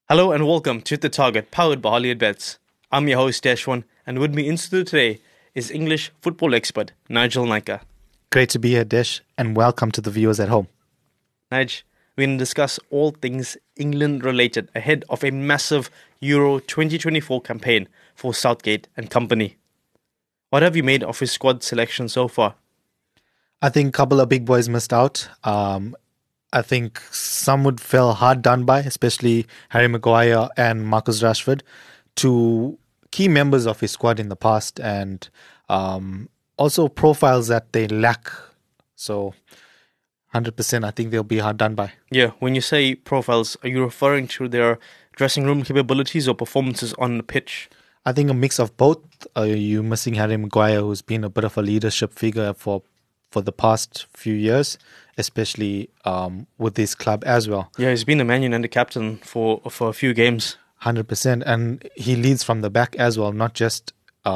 Hello and welcome to The Target, powered by Hollywood Bets. I'm your host, Deshwan, and with me in studio today is English football expert Nigel Nika. Great to be here, Desh, and welcome to the viewers at home. Nige, we're going to discuss all things England related ahead of a massive Euro 2024 campaign for Southgate and company. What have you made of his squad selection so far? I think a couple of big boys missed out. I think some would feel hard done by, especially Harry Maguire and Marcus Rashford, two key members of his squad in the past, and also profiles that they lack. So 100%, I think they'll be hard done by. Yeah, when you say profiles, are you referring to their dressing room capabilities or performances on the pitch? I think a mix of both. You're missing Harry Maguire, who's been a bit of a leadership figure for the past few years, especially with this club as well. Yeah, he's been the Man United captain for a few games. 100%. And he leads from the back as well, not just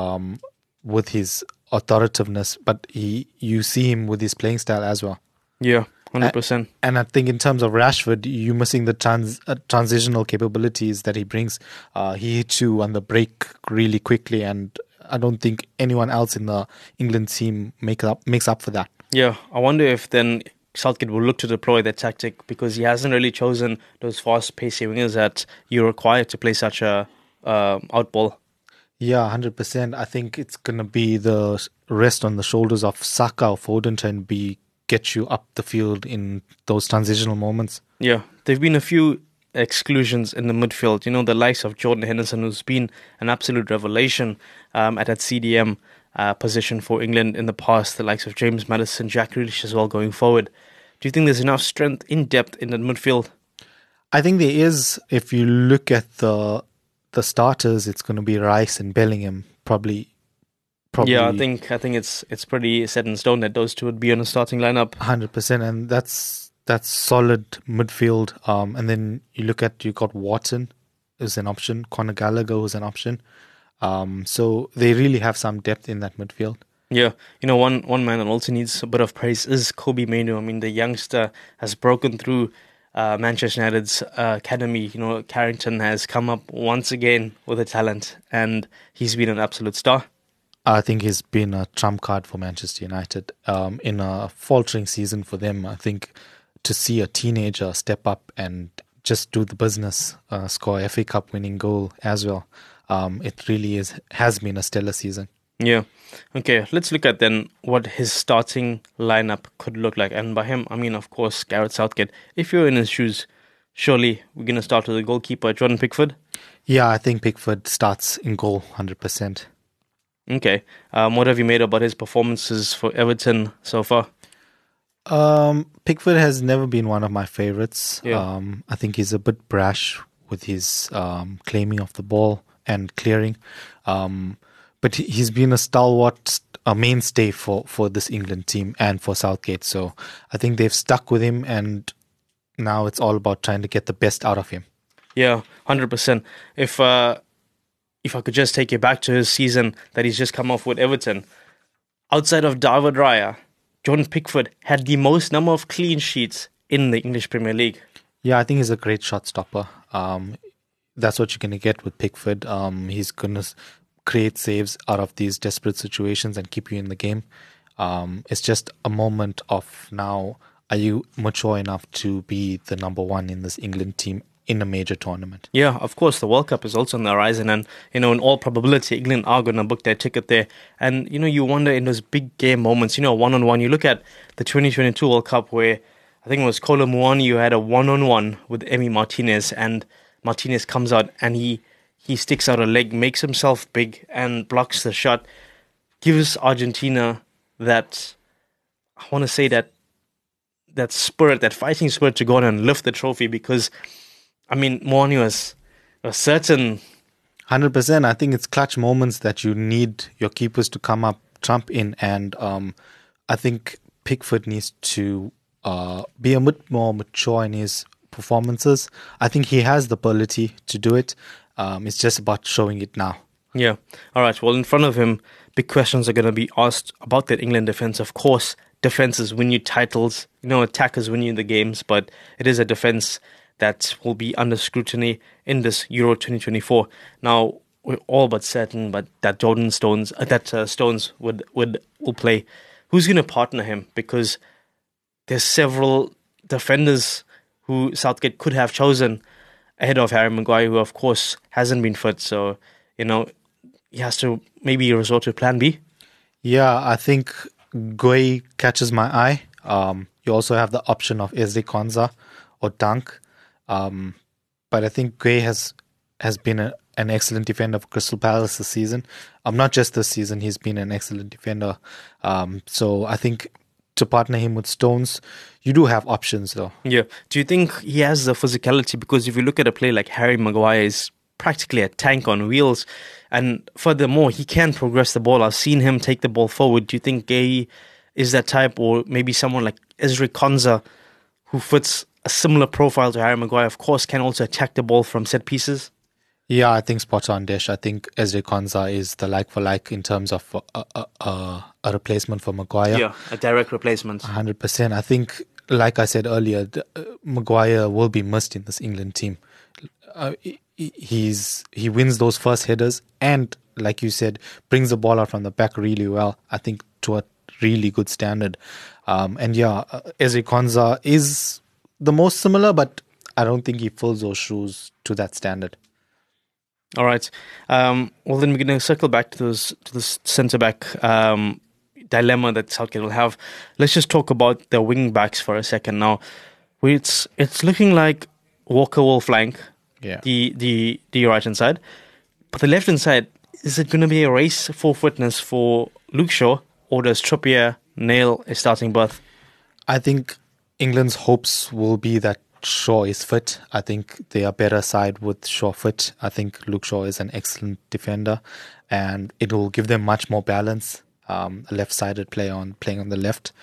with his authoritativeness, but you see him with his playing style as well. Yeah, 100%. And I think in terms of Rashford, you're missing the transitional capabilities that he brings. He hits you on the break really quickly, and I don't think anyone else in the England team makes up for that. Yeah, I wonder if then Southgate will look to deploy that tactic because he hasn't really chosen those fast-paced wingers that you require to play such a outball. Yeah, 100%. I think it's going to be the rest on the shoulders of Saka or Foden to get you up the field in those transitional moments. Yeah, there have been a few exclusions in the midfield. You know, the likes of Jordan Henderson, who's been an absolute revelation at that CDM position for England in the past. The likes of James Maddison, Jack Grealish as well going forward. Do you think there's enough strength in depth in the midfield? I think there is. If you look at the starters, it's going to be Rice and Bellingham probably. Yeah, I think it's pretty set in stone that those two would be on a starting lineup. 100%, and that's solid midfield. And then you got Watson as an option, Conor Gallagher was an option. So they really have some depth in that midfield. Yeah, you know, one man that also needs a bit of praise is Kobbie Mainoo. I mean, the youngster has broken through Manchester United's academy. You know, Carrington has come up once again with a talent, and he's been an absolute star. I think he's been a trump card for Manchester United in a faltering season for them. I think to see a teenager step up and just do the business, score a FA Cup winning goal as well, it really has been a stellar season. Yeah. Okay, let's look at then what his starting lineup could look like. And by him, I mean, of course, Gareth Southgate. If you're in his shoes, surely we're going to start with the goalkeeper, Jordan Pickford? Yeah, I think Pickford starts in goal 100%. Okay. What have you made about his performances for Everton so far? Pickford has never been one of my favorites. Yeah. I think he's a bit brash with his claiming of the ball and clearing. But he's been a stalwart, a mainstay for this England team and for Southgate. So I think they've stuck with him, and now it's all about trying to get the best out of him. Yeah, 100%. If I could just take you back to his season that he's just come off with Everton, outside of David Raya, Jordan Pickford had the most number of clean sheets in the English Premier League. Yeah, I think he's a great shot stopper. That's what you're going to get with Pickford. He's going to create saves out of these desperate situations and keep you in the game. It's just a moment of now, are you mature enough to be the number one in this England team in a major tournament? Yeah, of course, the World Cup is also on the horizon, and, you know, in all probability, England are going to book their ticket there. And, you know, you wonder in those big game moments, you know, one-on-one, you look at the 2022 World Cup where I think it was Kolo Muani who had a one-on-one with Emi Martinez, and Martinez comes out and he sticks out a leg, makes himself big and blocks the shot, gives Argentina that, I want to say that spirit, that fighting spirit to go on and lift the trophy because, I mean, Muani was certain. 100%. I think it's clutch moments that you need your keepers to come up, trump in, and I think Pickford needs to be a bit more mature in his performances. I think he has the ability to do it. It's just about showing it now. Yeah. All right. Well, in front of him, big questions are going to be asked about that England defense. Of course, defenses win you titles. You know, attackers win you the games, but it is a defense that will be under scrutiny in this Euro 2024. Now, we're all but certain, but that Stones will play. Who's going to partner him? Because there's several defenders who Southgate could have chosen ahead of Harry Maguire, who of course hasn't been fit. So, he has to maybe resort to plan B. Yeah, I think Gueye catches my eye. You also have the option of Ezri Konsa or Dunk. But I think Gueye has been an excellent defender for Crystal Palace this season. Not just this season, he's been an excellent defender. So I think to partner him with Stones, you do have options though. Yeah. Do you think he has the physicality? Because if you look at a player like Harry Maguire, is practically a tank on wheels. And furthermore, he can progress the ball. I've seen him take the ball forward. Do you think Gueye is that type, or maybe someone like Ezri Konsa, who fits a similar profile to Harry Maguire, of course, can also attack the ball from set pieces? Yeah, I think spot on, Desh. I think Ezri Konsa is the like for like in terms of a replacement for Maguire. Yeah, a direct replacement. 100%. I think, like I said earlier, Maguire will be missed in this England team. He wins those first headers and, like you said, brings the ball out from the back really well. I think to a really good standard. Ezri Konsa is the most similar, but I don't think he fills those shoes to that standard. All right. Well, then we're going to circle back to this centre-back dilemma that Southgate will have. Let's just talk about the wing-backs for a second now. It's looking like Walker will flank the right-hand side. But the left-hand side, is it going to be a race for fitness for Luke Shaw, or does Trippier nail a starting berth? I think England's hopes will be that Shaw is fit. I think they are better side with Shaw fit. I think Luke Shaw is an excellent defender, and it will give them much more balance. A left-sided player playing on the left.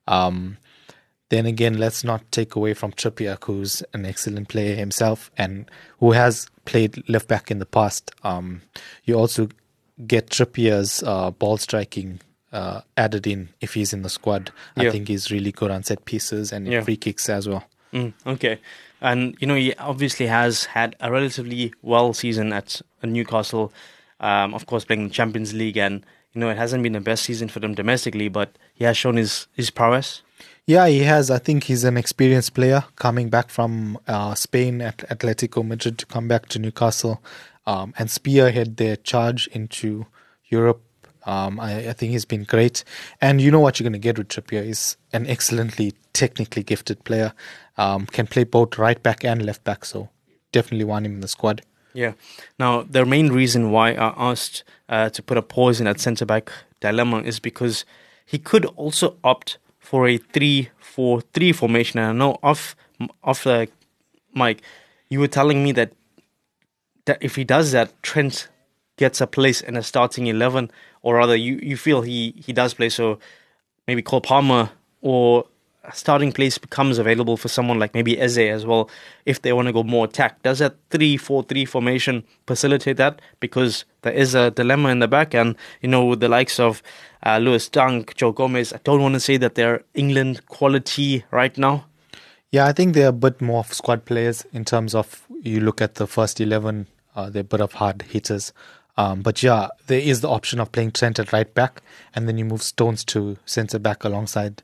Then again, let's not take away from Trippier, who's an excellent player himself and who has played left back in the past. You also get Trippier's ball striking added in if he's in the squad. I think he's really good on set pieces and free kicks as well. Okay. And, he obviously has had a relatively well season at Newcastle, of course, playing the Champions League. And, it hasn't been the best season for them domestically, but he has shown his prowess. Yeah, he has. I think he's an experienced player coming back from Spain at Atletico Madrid to come back to Newcastle and spearhead their charge into Europe. I think he's been great. And you know what you're going to get with Trippier is an excellently technically gifted player. Can play both right back and left back, so definitely want him in the squad. Yeah. Now, the main reason why I asked to put a pause in that centre-back dilemma is because he could also opt for a 3-4-3 formation. And I know off the mic, you were telling me that if he does that, Trent gets a place in a starting 11, or rather you feel he does play, so maybe Cole Palmer or a starting place becomes available for someone like maybe Eze as well if they want to go more attack. Does that 3-4-3 formation facilitate that? Because there is a dilemma in the back, and with the likes of Lewis Dunk, Joe Gomez, I don't want to say that they're England quality right now. Yeah, I think they're a bit more of squad players in terms of, you look at the first 11, they're a bit of hard hitters. But yeah, there is the option of playing Trent at right back, and then you move Stones to centre back alongside,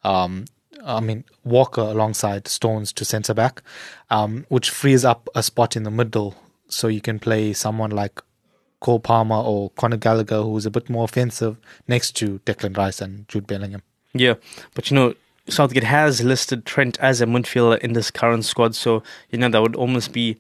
Walker alongside Stones to centre back, which frees up a spot in the middle, so you can play someone like Cole Palmer or Conor Gallagher, who's a bit more offensive, next to Declan Rice and Jude Bellingham. Yeah, but Southgate has listed Trent as a midfielder in this current squad, so that would almost be,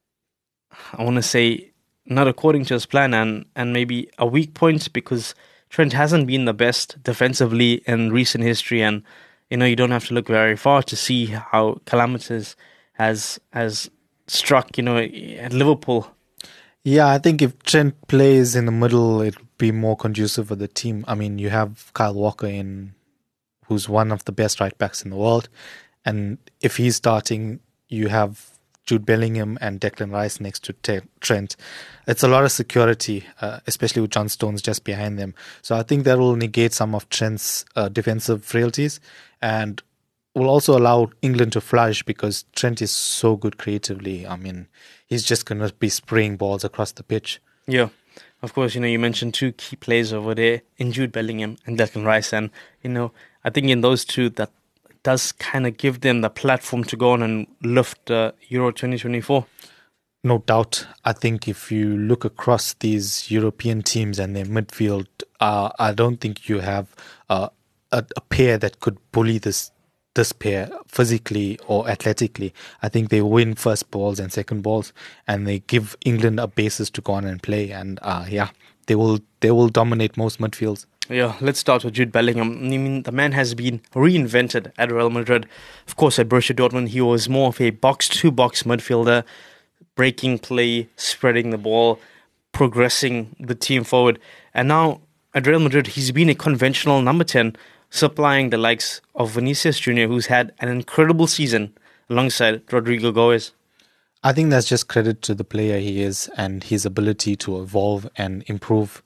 I want to say, not according to his plan, and maybe a weak point, because Trent hasn't been the best defensively in recent history, and you don't have to look very far to see how calamitous has struck at Liverpool. Yeah, I think if Trent plays in the middle, it would be more conducive for the team. I mean, you have Kyle Walker who's one of the best right backs in the world, and if he's starting, you have Jude Bellingham and Declan Rice next to Trent. It's a lot of security, especially with John Stones just behind them. So I think that will negate some of Trent's defensive frailties. And will also allow England to flourish because Trent is so good creatively. I mean, he's just going to be spraying balls across the pitch. Yeah. Of course, you mentioned two key players over there in Jude Bellingham and Declan Rice. And, I think in those two, that does kind of give them the platform to go on and lift Euro 2024. No doubt. I think if you look across these European teams and their midfield, I don't think you have a pair that could bully this pair physically or athletically. I think they win first balls and second balls, and they give England a basis to go on and play. And they will dominate most midfields. Yeah, let's start with Jude Bellingham. I mean, the man has been reinvented at Real Madrid. Of course, at Borussia Dortmund, he was more of a box-to-box midfielder, breaking play, spreading the ball, progressing the team forward. And now at Real Madrid, he's been a conventional number 10, supplying the likes of Vinicius Jr., who's had an incredible season alongside Rodrigo Goes. I think that's just credit to the player he is and his ability to evolve and improve.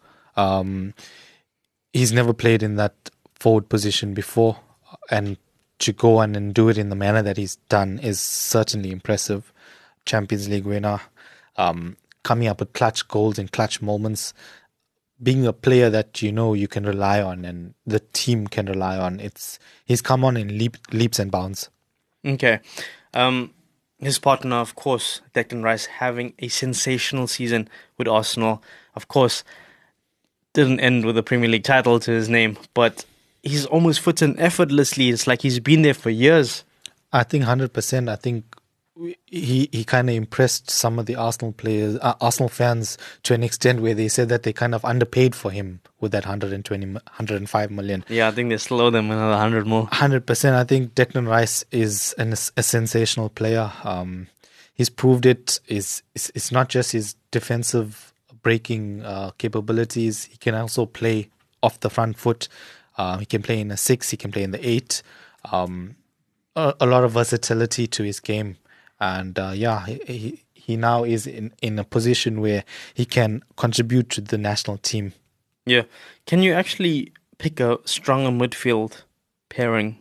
He's never played in that forward position before, and to go on and do it in the manner that he's done is certainly impressive. Champions League winner, coming up with clutch goals in clutch moments, being a player that you can rely on and the team can rely on. He's come on in leaps and bounds. Okay. His partner, of course, Declan Rice, having a sensational season with Arsenal. Of course, didn't end with a Premier League title to his name, but he's almost fit in effortlessly. It's like he's been there for years. I think 100%. I think he kind of impressed some of the Arsenal players, Arsenal fans, to an extent where they said that they kind of underpaid for him with that 105 million. Yeah, I think they still owe them another 100 more. 100%. I think Declan Rice is a sensational player. He's proved it. It's not just his defensive breaking capabilities. He can also play off the front foot. He can play in a 6. He can play in the 8. A lot of versatility to his game. And he now is in a position where he can contribute to the national team. Yeah. Can you actually pick a stronger midfield pairing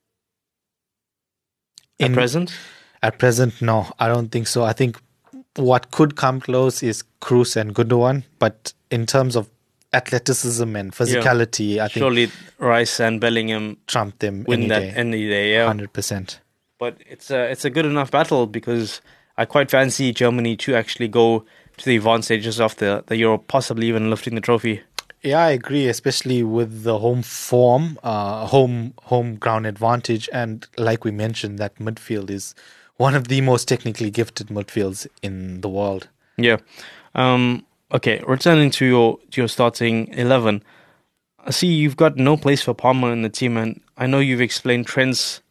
at present? At present, no. I don't think so. I think what could come close is Kroos and Gundogan. But in terms of athleticism and physicality, I think surely Rice and Bellingham trump them win any day. Yeah, 100%. But it's a good enough battle because I quite fancy Germany to actually go to the advanced stages of the Euro, possibly even lifting the trophy. Yeah, I agree, especially with the home form, home ground advantage, and like we mentioned, that midfield is one of the most technically gifted midfields in the world. Yeah. Okay, returning to your starting 11. I see you've got no place for Palmer in the team, and I know you've explained Trent's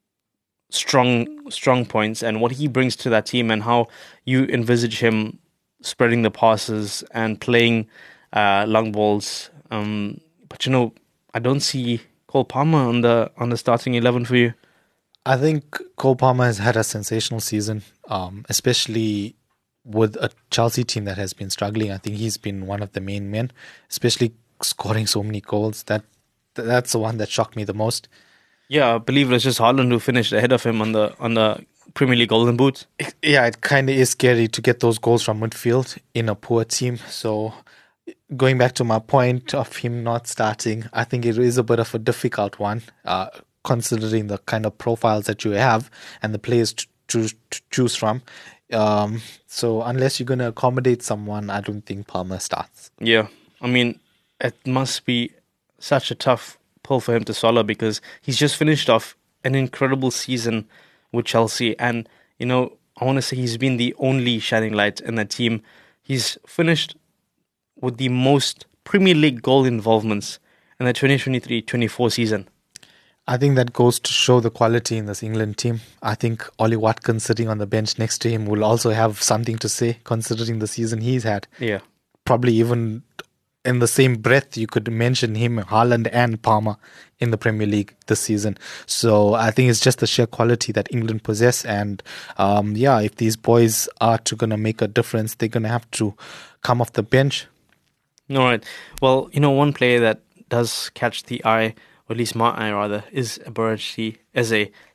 strong points and what he brings to that team and how you envisage him spreading the passes and playing long balls. But I don't see Cole Palmer on the starting 11 for you. I think Cole Palmer has had a sensational season, especially with a Chelsea team that has been struggling. I think he's been one of the main men, especially scoring so many goals. That's the one that shocked me the most. Yeah, I believe it was just Haaland who finished ahead of him on the Premier League Golden Boot. Yeah, it kind of is scary to get those goals from midfield in a poor team. So going back to my point of him not starting, I think it is a bit of a difficult one, considering the kind of profiles that you have and the players to choose from. So unless you're going to accommodate someone, I don't think Palmer starts. Yeah, I mean, it must be such a tough pull for him to swallow because he's just finished off an incredible season with Chelsea, and I want to say he's been the only shining light in that team. He's finished with the most Premier League goal involvements in the 2023-24 season. I think that goes to show the quality in this England team. I think Ollie Watkins sitting on the bench next to him will also have something to say, considering the season he's had. Yeah. Probably even in the same breath, you could mention him, Haaland and Palmer in the Premier League this season. So I think it's just the sheer quality that England possess. And if these boys are going to make a difference, they're going to have to come off the bench. All right. Well, one player that does catch the eye, or at least my eye rather, is Eberechi Eze.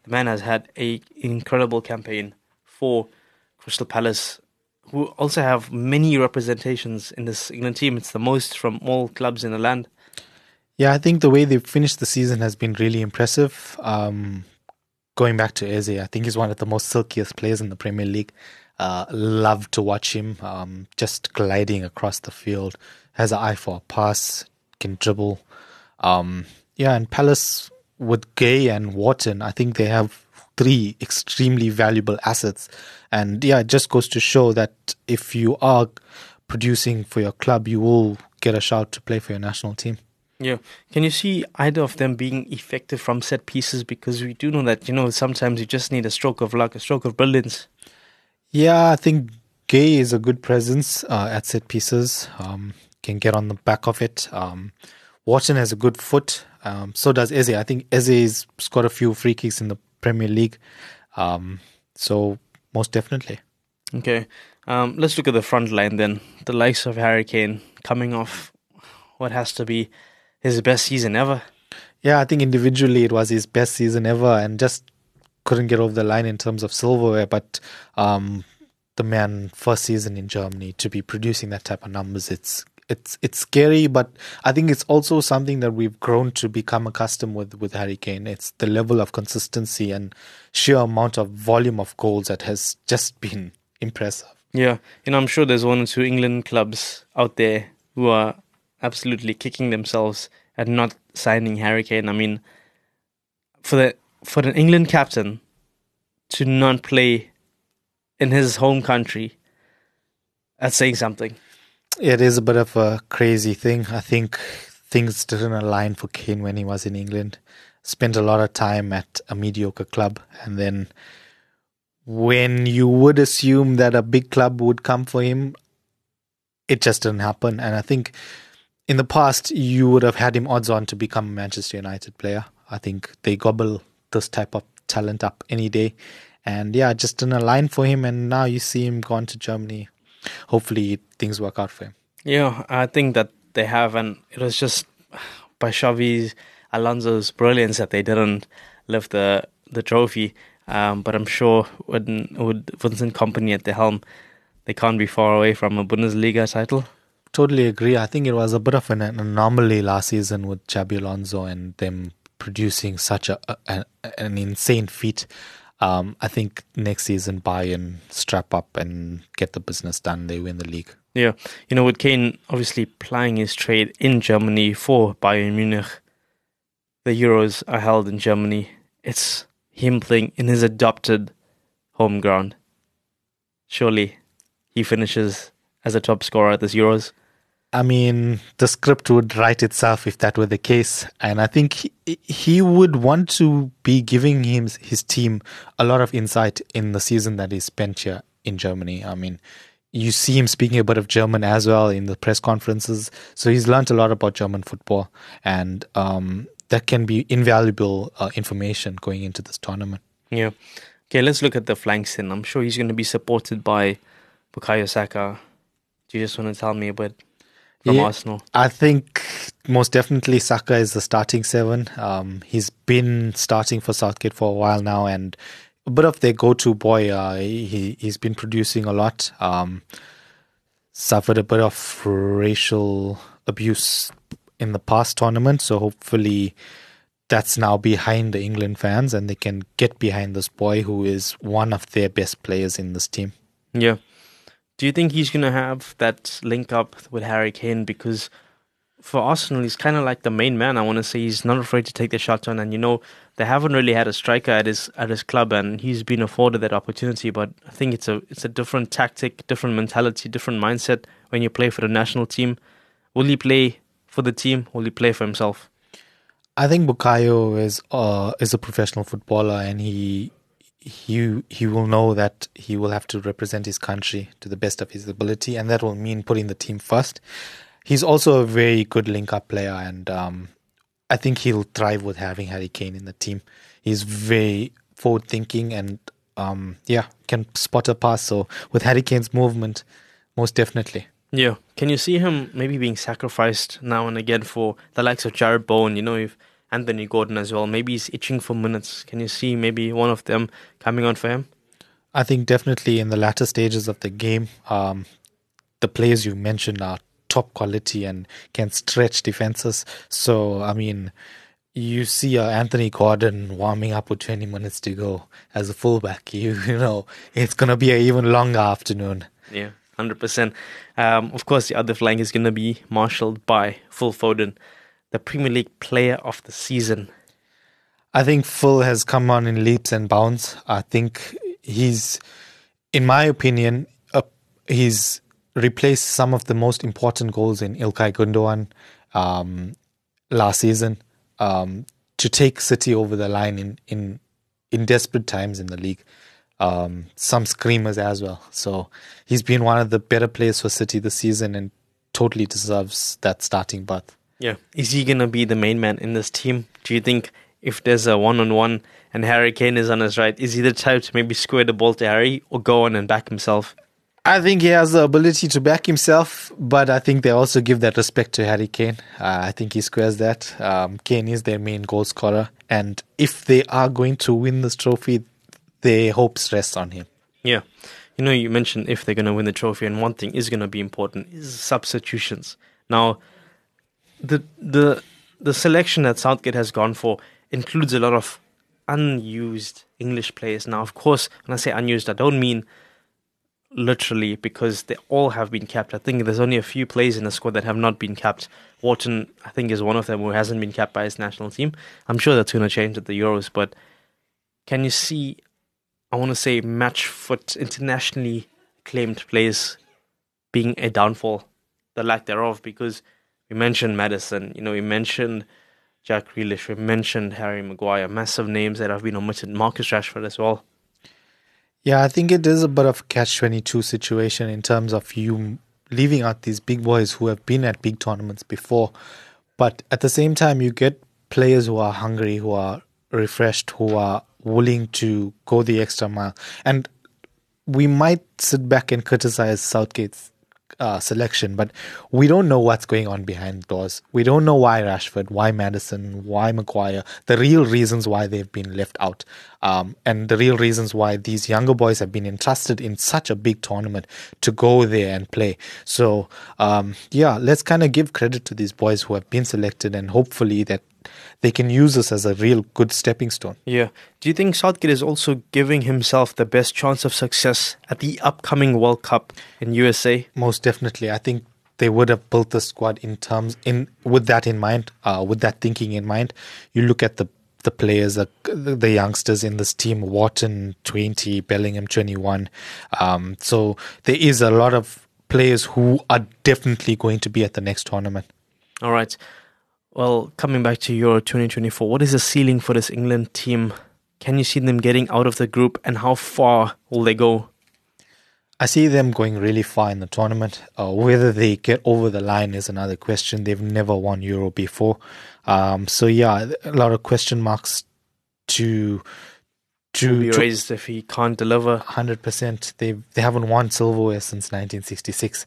the man has had an incredible campaign for Crystal Palace, who also have many representations in this England team. It's the most from all clubs in the land. Yeah, I think the way they've finished the season has been really impressive. Going back to Eze, I think he's one of the most silkiest players in the Premier League. Love to watch him, just gliding across the field. Has an eye for a pass, can dribble. And Palace with Gay and Wharton, I think they have three extremely valuable assets. And yeah, it just goes to show that if you are producing for your club, you will get a shout to play for your national team. Yeah. Can you see either of them being effective from set pieces? Because we do know that, sometimes you just need a stroke of luck, a stroke of brilliance. Yeah, I think Gay is a good presence at set pieces. Can get on the back of it. Wharton has a good foot. So does Eze. I think Eze's scored a few free kicks in the Premier League. So most definitely. Okay. Let's look at the front line then. The likes of Harry Kane coming off what has to be his best season ever. Yeah, I think individually it was his best season ever and just couldn't get over the line in terms of silverware. But the man, first season in Germany, to be producing that type of numbers, it's scary, but I think it's also something that we've grown to become accustomed with Harry Kane. It's the level of consistency and sheer amount of volume of goals that has just been impressive. Yeah, I'm sure there's one or two England clubs out there who are absolutely kicking themselves at not signing Harry Kane. I mean, for the England captain to not play in his home country, that's saying something. It is a bit of a crazy thing. I think things didn't align for Kane when he was in England. Spent a lot of time at a mediocre club, and then when you would assume that a big club would come for him, it just didn't happen. And I think in the past, you would have had him odds on to become a Manchester United player. I think they gobble this type of talent up any day. And yeah, it just didn't align for him. And now you see him gone to Germany. Hopefully things work out for him. Yeah, I think that they have. And it was just by Xavi Alonso's brilliance that they didn't lift the trophy. But I'm sure with Vincent Kompany at the helm, they can't be far away from a Bundesliga title. Totally agree. I think it was a bit of an anomaly last season with Xabi Alonso and them producing such an insane feat. I think next season Bayern strap up and get the business done. They win the league. Yeah. With Kane obviously plying his trade in Germany for Bayern Munich, the Euros are held in Germany. It's him playing in his adopted home ground. Surely he finishes as a top scorer at this Euros. I mean, the script would write itself if that were the case. And I think he would want to be giving his team a lot of insight in the season that he spent here in Germany. I mean, you see him speaking a bit of German as well in the press conferences. So he's learned a lot about German football. And that can be invaluable information going into this tournament. Yeah. Okay, let's look at the flanks then. I'm sure he's going to be supported by Bukayo Saka. Do you just want to tell me a bit from Arsenal? I think most definitely Saka is the starting seven. He's been starting for Southgate for a while now and a bit of their go-to boy. He's been producing a lot. Suffered a bit of racial abuse in the past tournament, so hopefully that's now behind the England fans and they can get behind this boy who is one of their best players in this team. Yeah. Do you think he's going to have that link up with Harry Kane? Because for Arsenal, he's kind of like the main man. I want to say he's not afraid to take the shot on. And, they haven't really had a striker at his club and he's been afforded that opportunity. But I think it's a different tactic, different mentality, different mindset when you play for the national team. Will he play for the team? Will he play for himself? I think Bukayo is a professional footballer and he will know that he will have to represent his country to the best of his ability, and that will mean putting the team first. He's also a very good link-up player, and I think he'll thrive with having Harry Kane in the team. He's very forward-thinking and, can spot a pass. So with Harry Kane's movement, most definitely. Yeah. Can you see him maybe being sacrificed now and again for the likes of Jared Bowen? Anthony Gordon as well. Maybe he's itching for minutes. Can you see maybe one of them coming on for him? I think definitely in the latter stages of the game, the players you mentioned are top quality and can stretch defenses. So, I mean, you see Anthony Gordon warming up with 20 minutes to go as a fullback. You know, it's going to be an even longer afternoon. Yeah, 100%. Of course, the other flank is going to be marshalled by Phil Foden, the Premier League player of the season. I think Phil has come on in leaps and bounds. I think he's, in my opinion, he's replaced some of the most important goals in Ilkay Gundogan last season to take City over the line in desperate times in the league. Some screamers as well. So he's been one of the better players for City this season and totally deserves that starting berth. Yeah. Is he going to be the main man in this team? Do you think if there's a one-on-one and Harry Kane is on his right, is he the type to maybe square the ball to Harry or go on and back himself? I think he has the ability to back himself, but I think they also give that respect to Harry Kane. I think he squares that. Kane is their main goal scorer, and if they are going to win this trophy, their hopes rest on him. Yeah. You know, you mentioned if they're going to win the trophy, and one thing is going to be important is substitutions. Now, the selection that Southgate has gone for includes a lot of unused English players. Now, of course, when I say unused, I don't mean literally, because they all have been capped. I think there's only a few players in the squad that have not been capped. Wharton, I think, is one of them who hasn't been capped by his national team. I'm sure that's going to change at the Euros, but can you see, I want to say, match foot, internationally acclaimed players being a downfall, the lack thereof? Because we mentioned Maddison, we mentioned Jack Grealish, we mentioned Harry Maguire, massive names that have been omitted, Marcus Rashford as well. Yeah, I think it is a bit of a catch-22 situation in terms of you leaving out these big boys who have been at big tournaments before. But at the same time, you get players who are hungry, who are refreshed, who are willing to go the extra mile. And we might sit back and criticize Southgate's selection, but we don't know what's going on behind doors. We don't know why Rashford, why Maddison, why Maguire, the real reasons why they've been left out, and the real reasons why these younger boys have been entrusted in such a big tournament to go there and play. So, let's kind of give credit to these boys who have been selected, and hopefully that they can use this as a real good stepping stone. Yeah. Do you think Southgate is also giving himself the best chance of success at the upcoming World Cup in USA? Most definitely. I think they would have built the squad with that in mind, with that thinking in mind. You look at the players, the youngsters in this team, Wharton 20, Bellingham 21. So there is a lot of players who are definitely going to be at the next tournament. All right. Well, coming back to Euro 2024, what is the ceiling for this England team? Can you see them getting out of the group, and how far will they go? I see them going really far in the tournament. Whether they get over the line is another question. They've never won Euro before. A lot of question marks to be raised if he can't deliver. 100%. They haven't won silverware since 1966.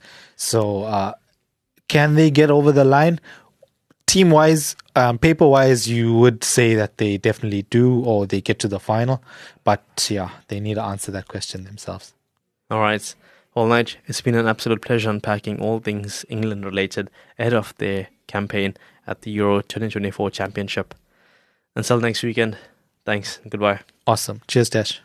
So can they get over the line? Team-wise, paper-wise, you would say that they definitely do, or they get to the final. But yeah, they need to answer that question themselves. All right. Well, Nige, it's been an absolute pleasure unpacking all things England-related ahead of their campaign at the Euro 2024 Championship. Until next weekend, thanks and goodbye. Awesome. Cheers, Dash.